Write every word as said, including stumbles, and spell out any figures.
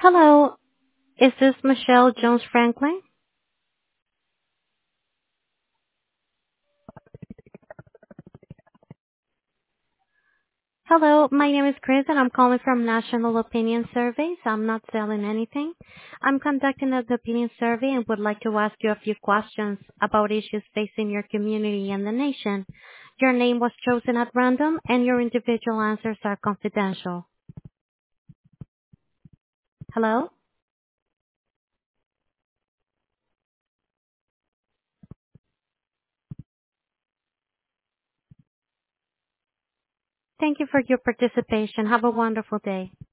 Hello, is this Michelle Jones Franklin? Hello, my name is Chris and I'm calling from National Opinion Surveys. I'm not selling anything. I'm conducting an opinion survey and would like to ask you a few questions about issues facing your community and the nation. Your name was chosen at random and your individual answers are confidential. Hello? Thank you for your participation. Have a wonderful day.